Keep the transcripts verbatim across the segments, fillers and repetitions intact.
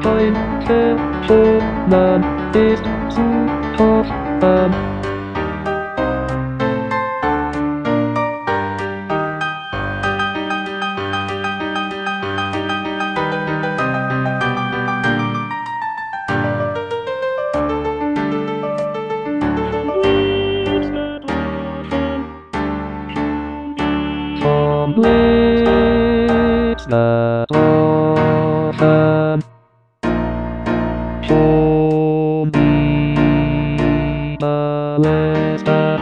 Ein Verschonen ist zu hoffen. Vom Blitz getroffen, schon überlistet.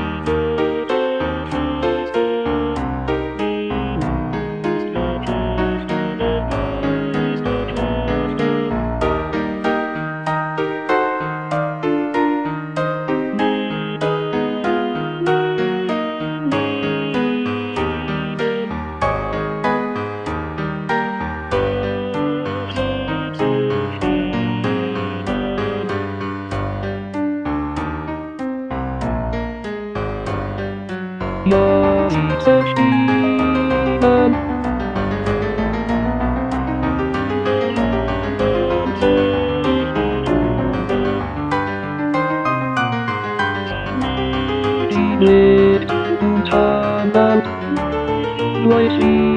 Ja, sie zerstieben. Die Licht unterwand durch sie.